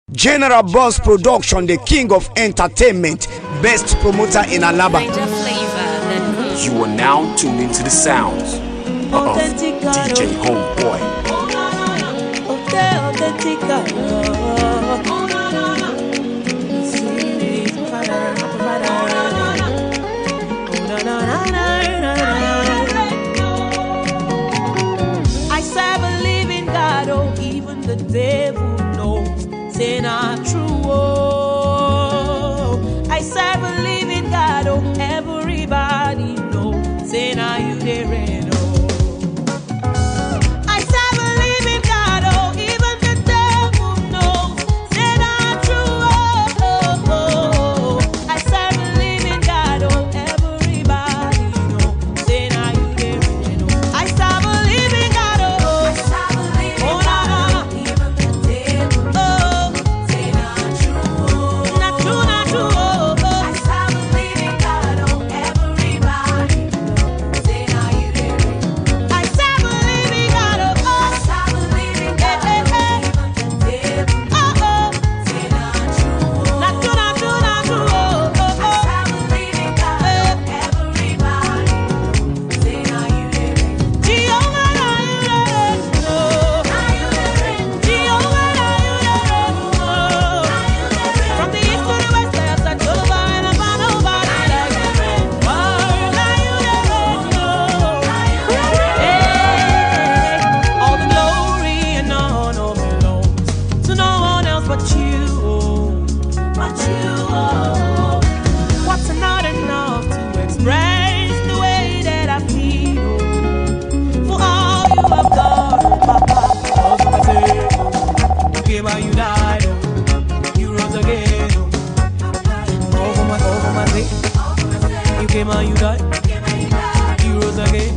General Boss Production, the king of entertainment, best promoter in Alaba. You are now tuned into the sounds of DJ Homeboy. I serve a living God, oh, even the devil knows. Say not true, oh. I serve a living God, oh, everybody knows. Say now you there, oh. I serve a living God, oh, even the devil knows. Say not true, oh. I serve a living God, oh, everybody knows. Say now you there, oh. I serve a living God, oh. I serve a living God, oh, even the devil knows. Say not true, not true, not true, oh. I serve a living God, oh, everybody knows. Say now you there, I serve a living God, oh. I serve a living God, oh, even the devil knows. Say not true, not true, not true, not true, oh. I serve a living God, oh, everybody knows. Say now you there, Jehovah, now you there, oh. Now you there, Jehovah, now you there, oh. From the east to the west, I have searched over and I found nobody like you. Oh, now you there, oh. Hey, all the glory and honor belongs to no one else but you, but you. What's not enough to express the way that I feel for all you have done, Papa? Cause I say, you came and you died, you rose again, over my sake. You came and you died, you rose again.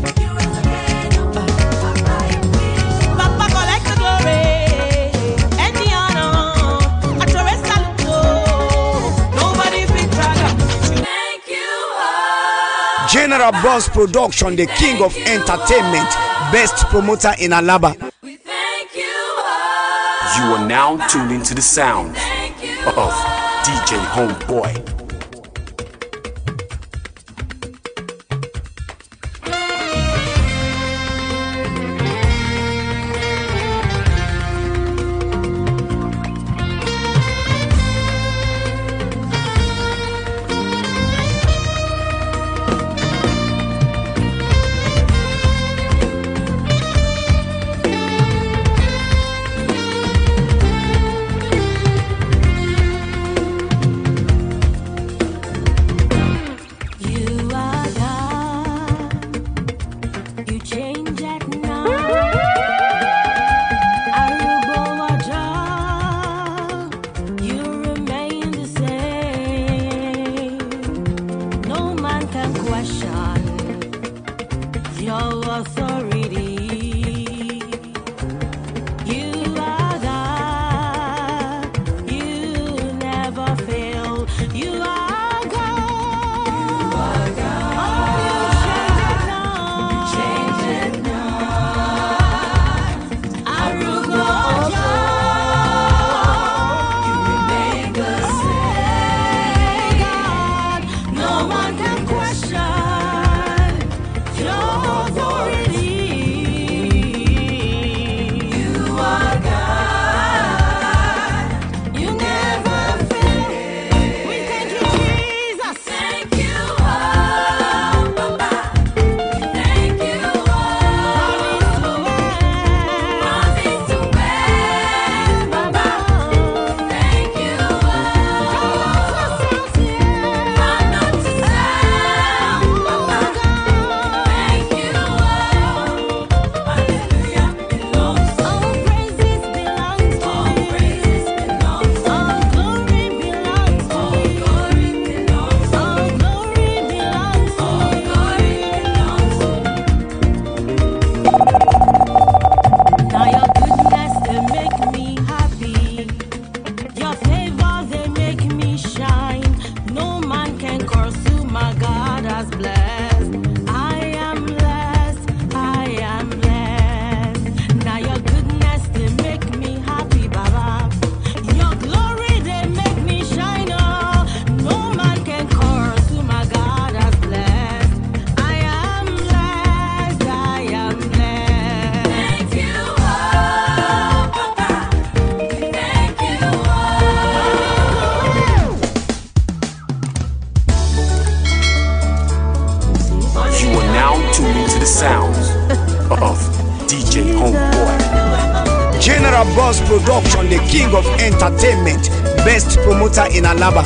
Papa, collect the glory and the honor. At your rest, salute, oh. Nobody fit track up. Thank you, oh. General Boss Production, the king of entertainment, best promoter in Alaba. We thank you, oh. You are now tuned into the sounds Thank you, of DJ Homeboy. General Boss Production, the king of entertainment, best promoter in Alaba.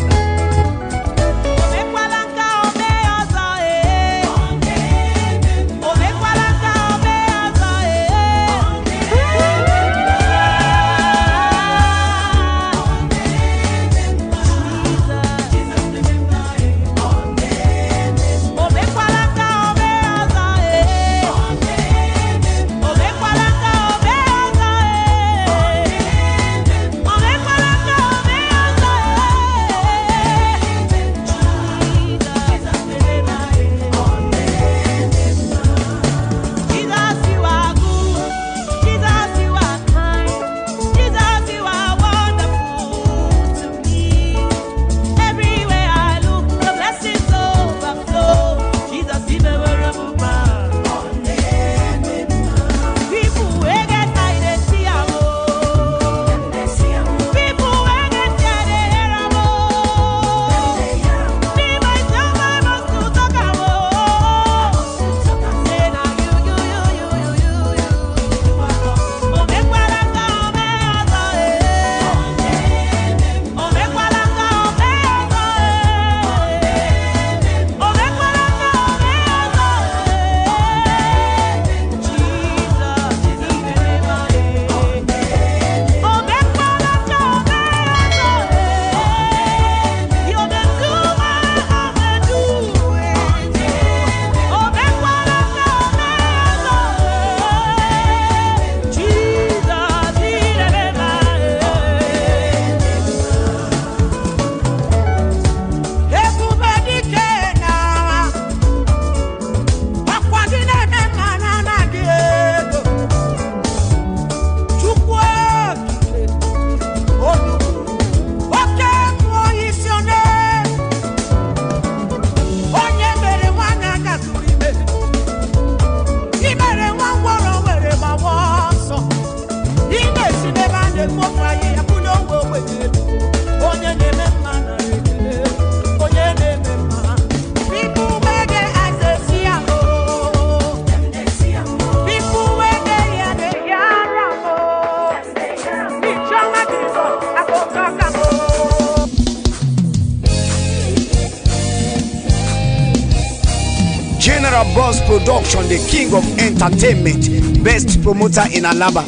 General Boss Production, the king of entertainment, best promoter in Alaba.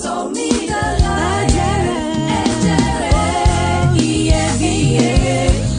Yeah.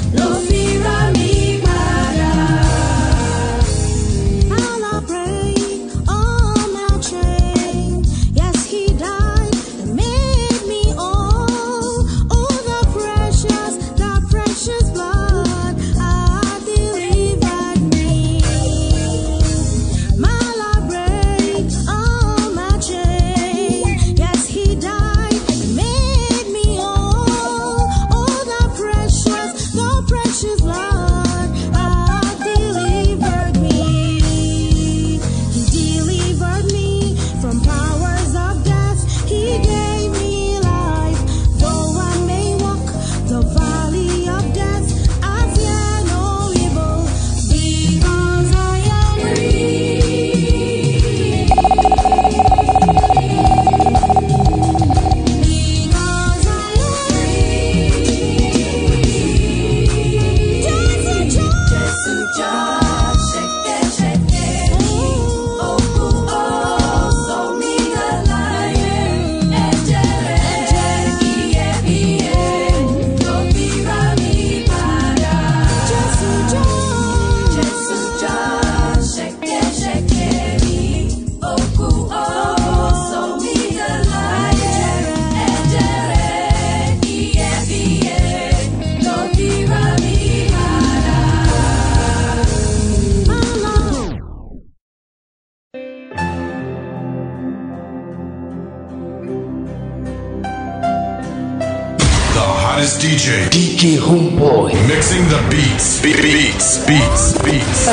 finest DJ. DJ Homeboy. Mixing the beats. Beats.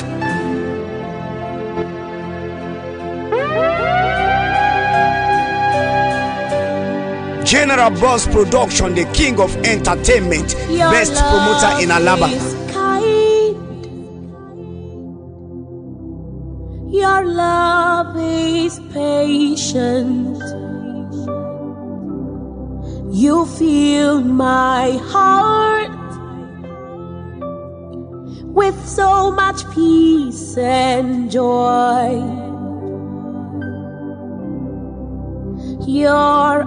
General Boss Production, the king of entertainment, best promoter in Alaba. Your love is patient. You fill my heart with so much peace and joy. You're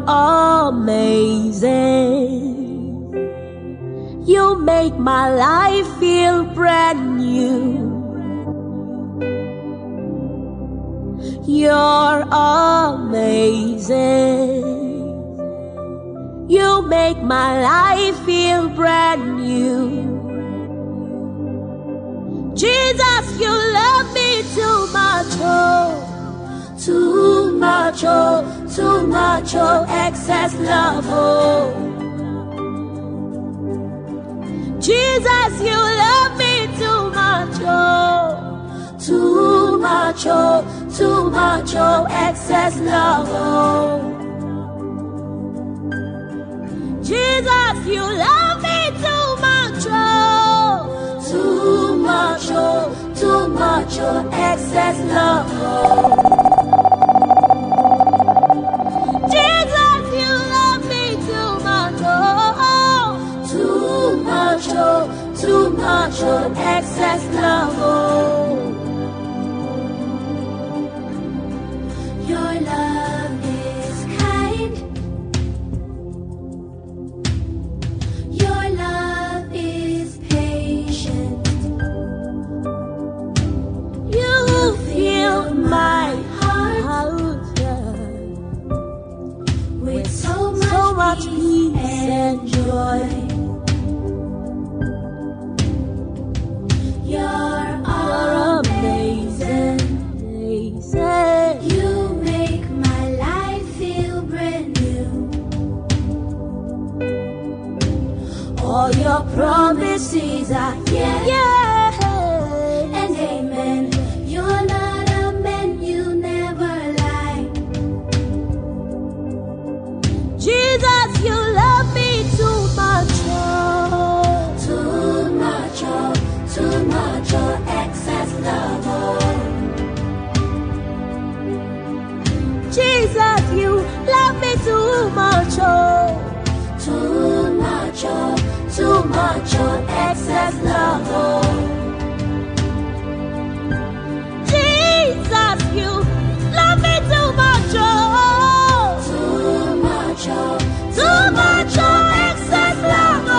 amazing. You make my life feel brand new. You're amazing. You make my life feel brand new. Jesus, you love me too much, oh. Too much, oh, too much, oh, excess love, oh. Jesus, you love me too much, oh. Too much, oh, too much, oh, excess love, oh. Jesus, you love me too much, oh. Too much, oh, too much, oh, excess love, oh. Too much of excess love, oh. Your love is kind. Your love is patient. You fill my heart with so much peace and joy. You're amazing. You make my life feel brand new. All your promises are yeah and amen. You're not a man, you never lie. Jesus, you love me too much, oh. Too much, oh. Too much of excess love, oh. Jesus, you love me too much, oh. Too much of excess love, oh. Jesus, you love me too much, oh. Too much of excess love, oh.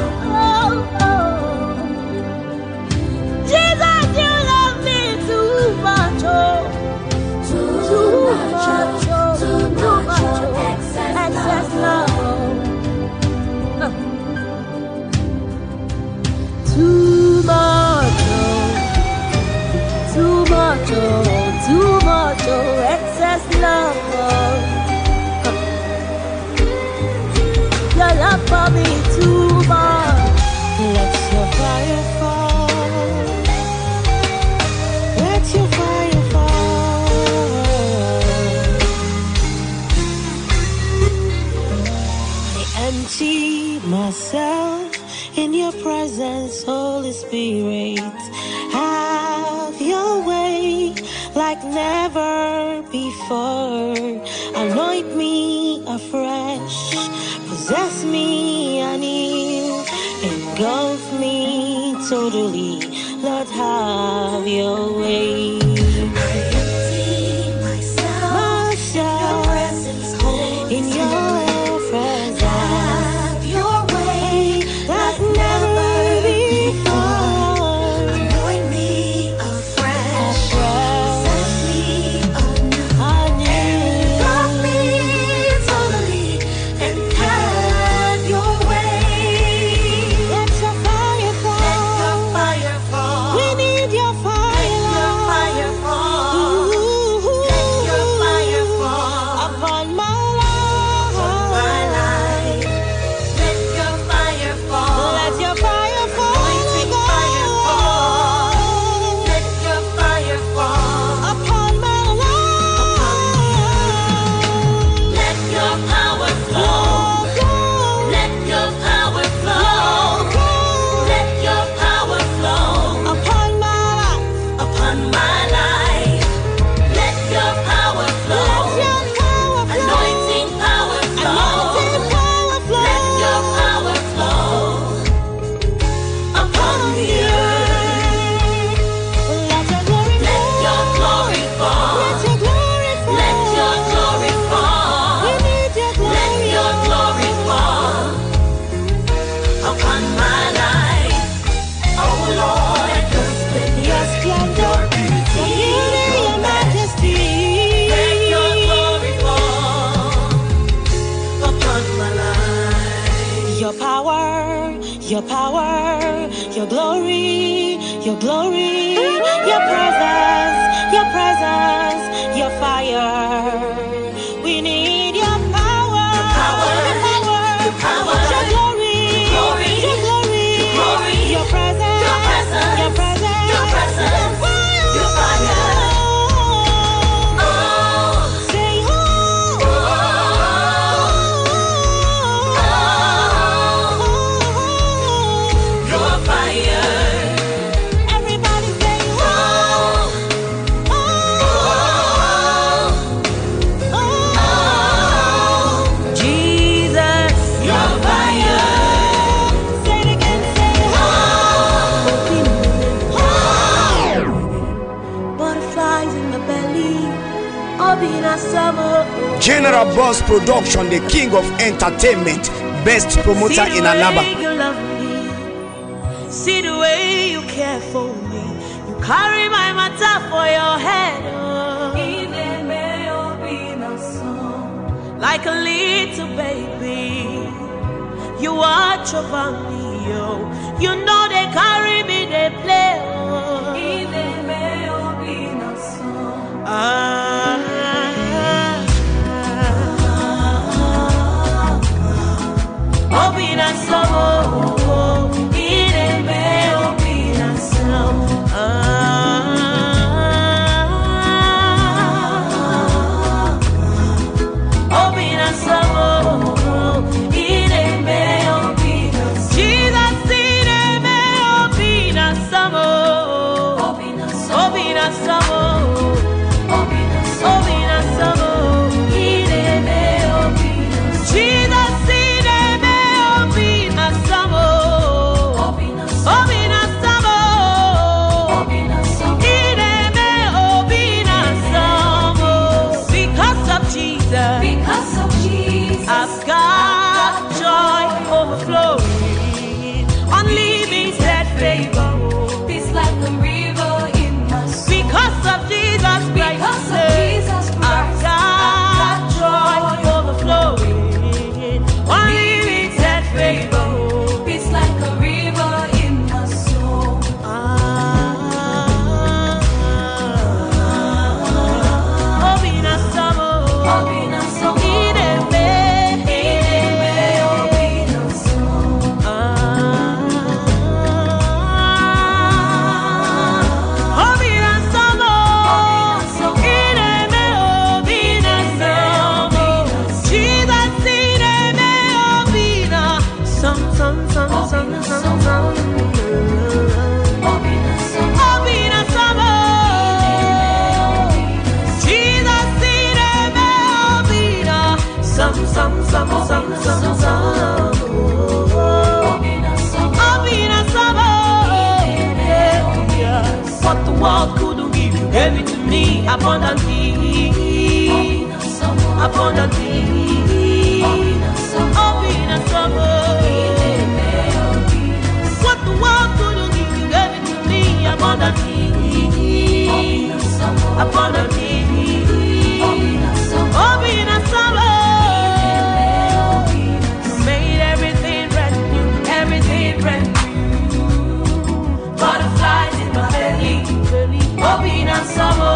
Too much, oh, excess love, oh. Your love for me too much. Let your fire fall. Let your fire fall. I empty myself in your presence, Holy Spirit. Have your way like never before. Anoint me afresh, possess me anew, engulf me totally. Lord, have your way. I empty myself in your presence, in your presence. Have your way like never before. Anoint me afresh, possess me anew, engulf me totally, and have your way. Let your fire fall. Let your fire fall. We need your fire, Lord. need your presence, your fire. We need your power, your glory, your presence, your fire. Say your fire. Everybody say Jesus, your fire. Say it again, say butterflies in the belly, Obina summer. General Boss Production, the king of entertainment, best promoter in Alaba. You love me. See the way you care for me. You carry my matter for your head. Like a little baby, you watch over me. You know they carry me, they play. Obina Samo, Ireme, Obina Samo. Obina Samo, Ireme, Obina Samo. Jesus, Ireme, Obina Samo. Obina Samo, Obina Samo, Ireme, Obina Samo. Jesus, because of Jesus, I've got joy overflowing, unlimited favor. Peace like a river in my soul. Because of Jesus Christ, I've got joy overflowing, unlimited favor. Peace like a river in my soul. Obina Samo. Obina Samo, Ireme, Obina Samo. Obina Samo, Ireme, Obina Samo. Jesus, Ireme, Obina Sam. Obina Samo, Jesus, Ireme, Obina Sam. Obina Samo, yeah. What the world couldn't give, you gave it to me abundantly. Abundantly. Obina Samo. What the world couldn't give, you gave it to me abundantly. Abundantly. Obina Samo. You made everything brand new, everything brand new. Butterflies in my belly, Obina Samo.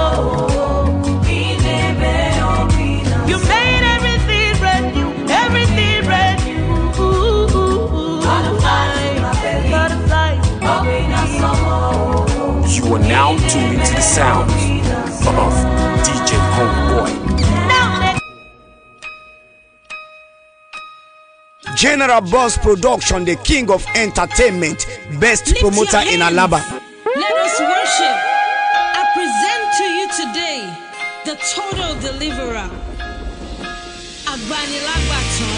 You made everything brand new, everything brand new. Butterflies in my belly, Obina Samo. You are now tuned into the sounds of DJ Homeboy. General Boss Production, the king of entertainment, best promoter in Alaba. Let us worship. I present to you today the total deliverer, Agbanilagbaton.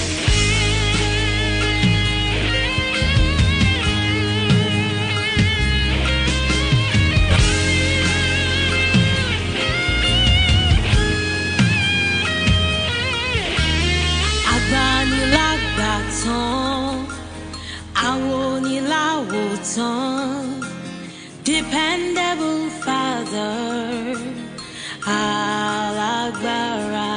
Agbanilagbaton, Awonilawotan, dependable Father, Alagbara.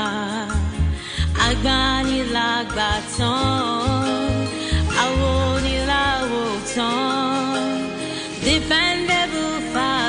Agbanilagbaton, Awonilawotan, dependable Father.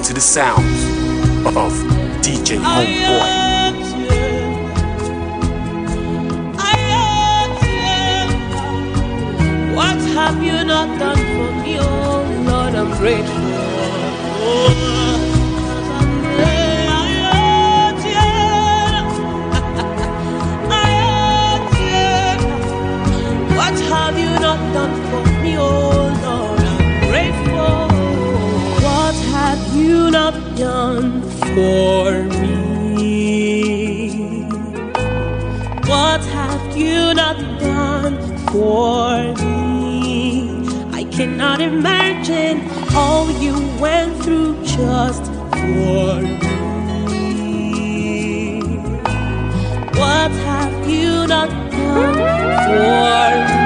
into the sounds of DJ Homeboy. What have you not done for me, oh Lord, I'm grateful. What have you not done for me, oh Lord, I'm grateful. What have you not done for me? What have you not done for me? I cannot imagine all you went through just for me. What have you not done for me?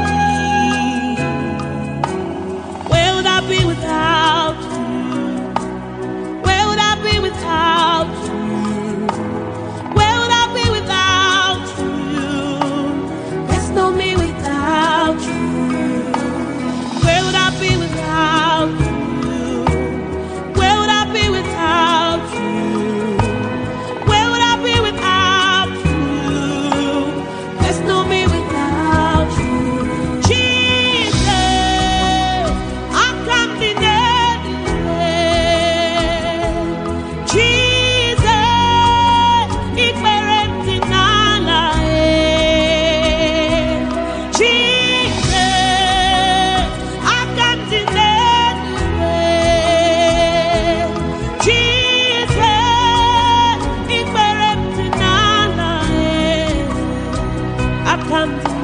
Where would I be without you? Where would I be without you? Where would I be without you? There's no me without you. Where would I be without you? Where would I be without you? Where would I be without you? There's no me without you. Jesus, I come to Jesus, ignorant in Allah. Jesus, I come to Jesus, ignorant in Allah. I come to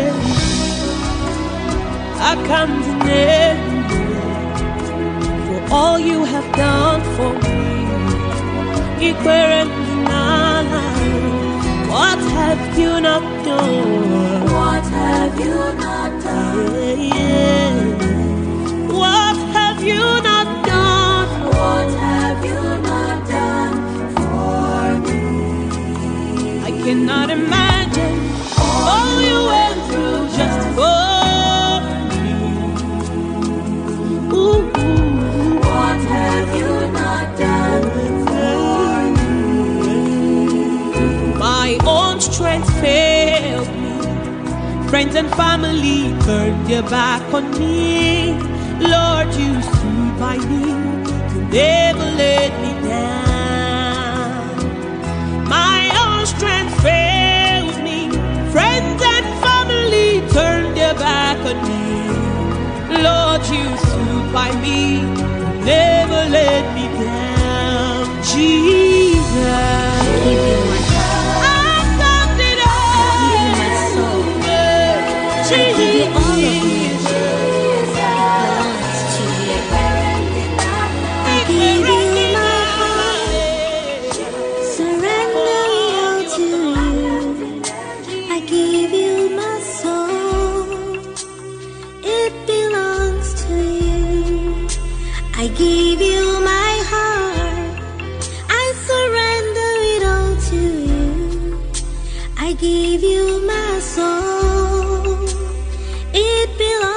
for all you have done for me. What have you not done? What have you not done? Yeah. What have you not done? What have you not done for me? I cannot imagine all you went through just for me. Ooh. What have you not done for me? My own strength failed me. Friends and family turned their back on me. Lord, you stood by me. You never let me down. My own strength failed me. Friends and family turned their back on me. Lord, you stood by me. You never let me down. Jesus. I give you my heart, I surrender it all to you. I give you my soul, it belongs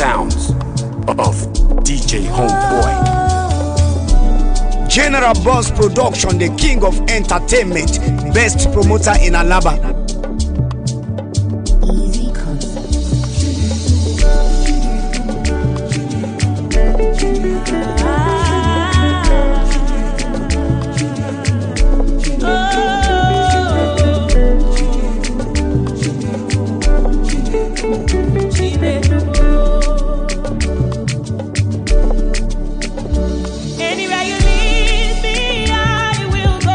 sounds of DJ Homeboy. General Boss Production, the king of entertainment, best promoter in Alaba. Easy concept. Anywhere you lead me, I will go.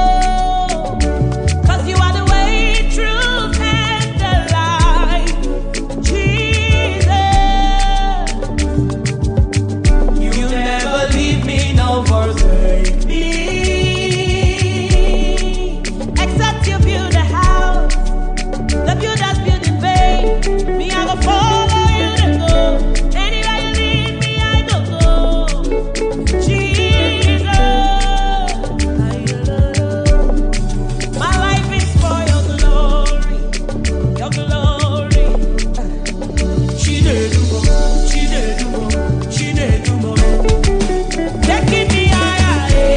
'Cause you are the way, truth, and the life. Jesus, you never leave me, no forsake me. Except you build a house, the builders build in vain. Me, I go follow you to go. Anywhere you lead me, I go go. My life is for your glory, your glory. She did do more. Taking me higher,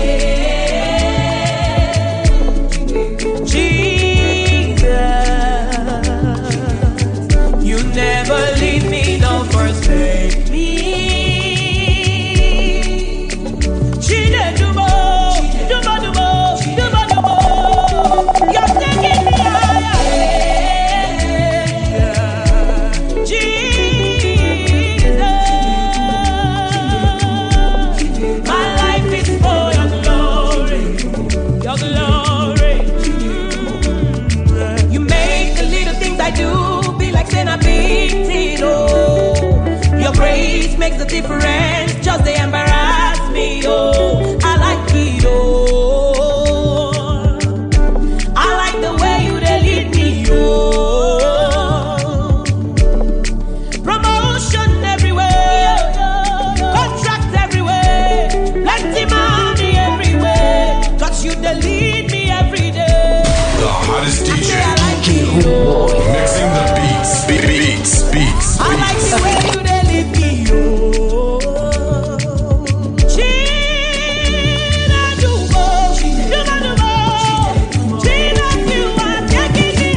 Jesus. You never leave me, no forsake me. She did do more. You're taking me higher, Jesus. My life is for your glory, your glory. You make the little things I do be like saying I'm beating. Oh, your grace makes a difference. Just they embarrass me. Oh, I like it. Oh, I like the way you they lead me. Oh, promotion everywhere, contracts everywhere, plenty money everywhere. 'Cause you they lead me every day. The hottest DJ. I like it. Oh, Mixing the beats. Beats. I like the way you they lead me. Oh, Gina do more. Gina, you are taking me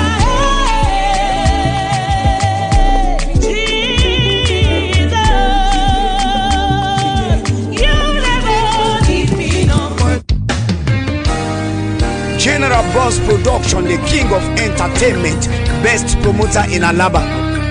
higher. Jesus, you never leave me, no more. General Boss Production, the king of entertainment, best promoter in Alaba.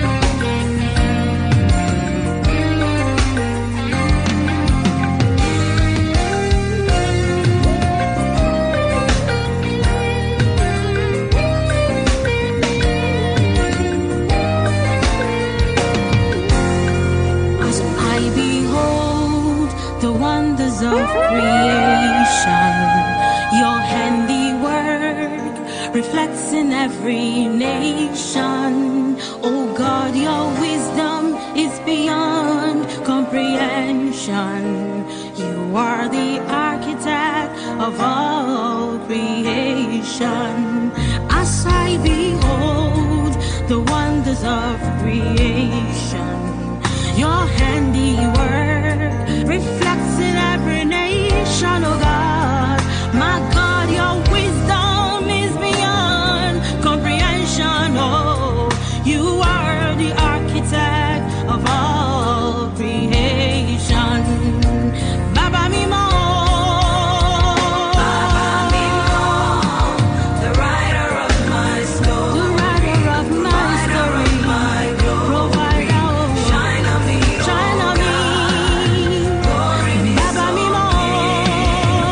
As I behold the wonders of creation, your handiwork reflects in every nation. Oh God, your wisdom is beyond comprehension. You are the architect of all creation. As I behold the wonders of creation, your handiwork reflects in every nation, oh God. My God, your wisdom is beyond comprehension, oh. You are the architect of all creation. Baba Mimo, the writer of my story, provider, shine on me. Baba Mimo,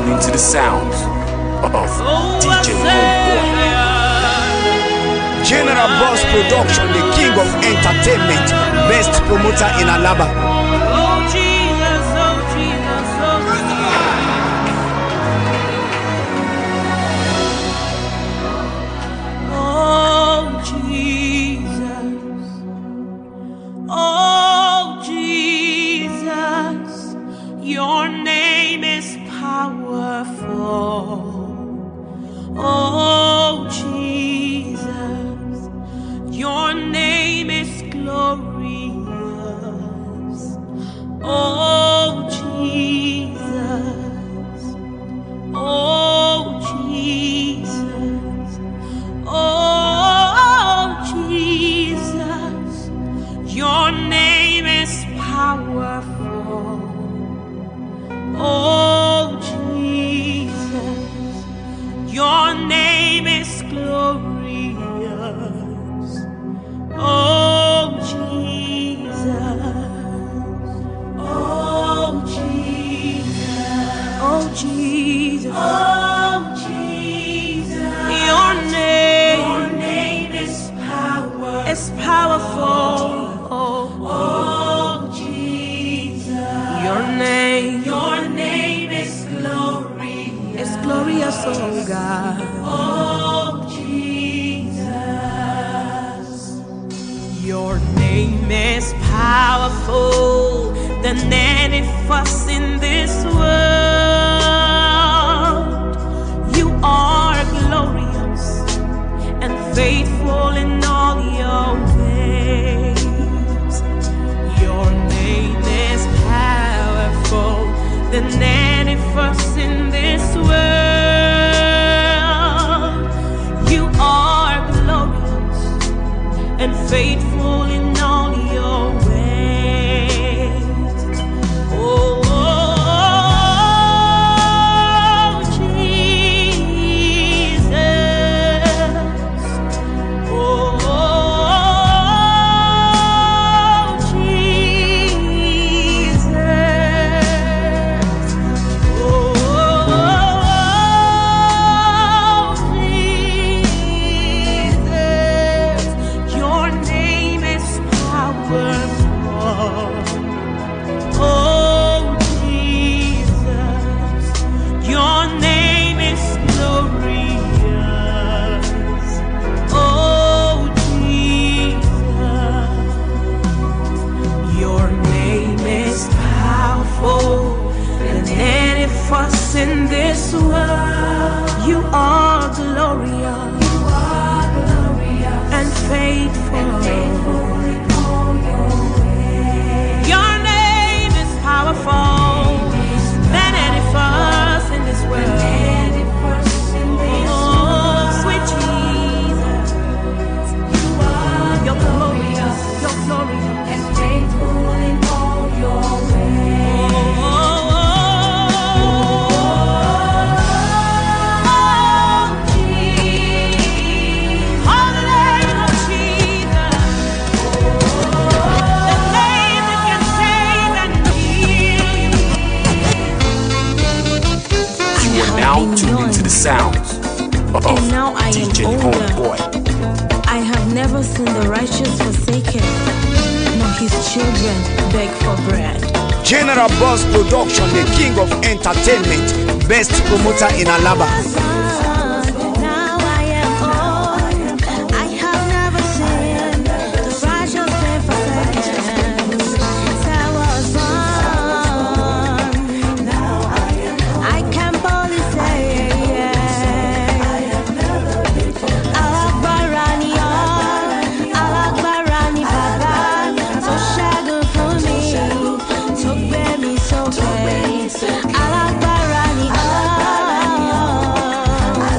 into the sounds of DJ Homeboy. General Boss Production, the king of entertainment, best promoter in Alaba. Oh Jesus, oh Jesus, oh Jesus. Oh Jesus, your name is powerful. Oh Jesus, your name is glorious. Oh Jesus, oh Jesus, oh Jesus, your name is powerful. Oh Jesus, your name is glorious. Oh Jesus, oh Jesus, oh Jesus, oh Jesus, your name is power, is powerful. Oh Jesus, your name is glorious, is glorious, oh God. Oh Jesus, your name is powerful than any fuss in this world. You are glorious and faithful in all your ways. Your name is powerful than any fuss in this world. You are glorious and faithful in all your ways. Oh, Jesus. Oh, Jesus. In this world, you are glorious, and faithful. Your name is powerful than any fuss in this world. Oh, sweet Jesus, you're glorious, and faithful in all your ways. Now tuned into the sounds of And now I am DJ older. Homeboy. I have never seen the righteous forsaken, nor his children beg for bread. General Boss Production, the king of entertainment, best promoter in Alaba. Now I am old. I have never seen the righteous been forsaken. Since I was born, I can boldly say, Alakbarani, Alakbarani, Baba, so shadow for me, so baby, so baby, Alakbarani,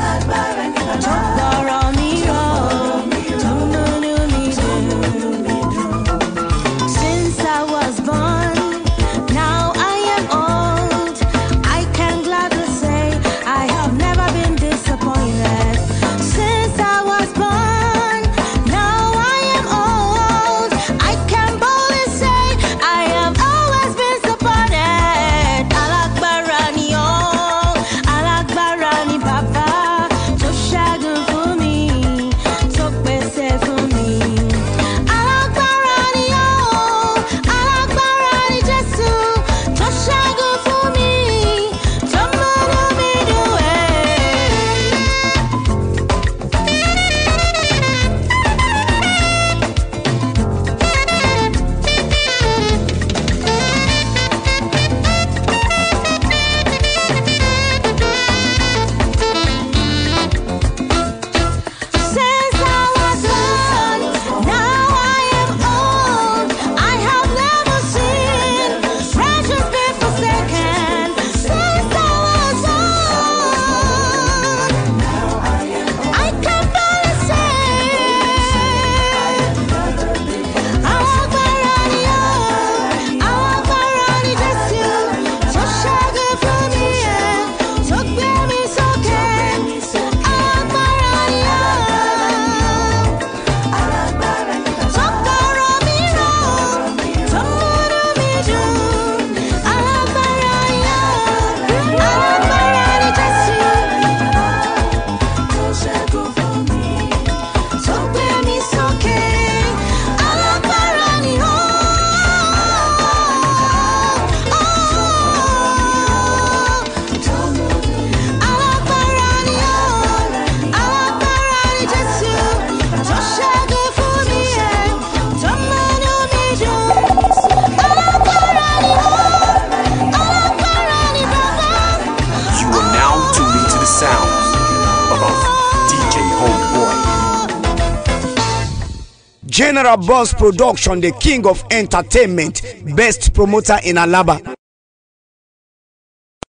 General Boss Production, the king of entertainment, best promoter in Alaba.